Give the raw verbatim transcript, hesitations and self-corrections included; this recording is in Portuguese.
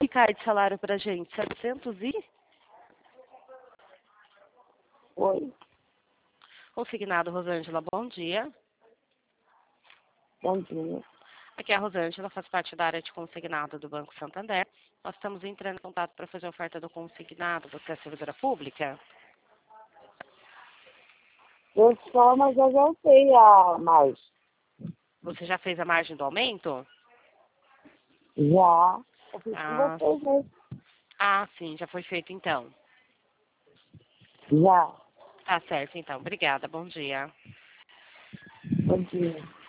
cai de salário pra gente? setecentos e? Oi, Consignado, Rosângela, bom dia. bom dia. Aqui é a Rosângela, faz parte da área de consignado do Banco Santander. Nós estamos entrando em contato para fazer a oferta do consignado. Você é servidora pública? Eu só, mas eu já sei a mais. Você já fez a margem do aumento? Já. Eu fiz com Ah, vocês, né? ah, sim, já foi feito então. Já. Tá certo, então. Obrigada, bom dia. Bom dia.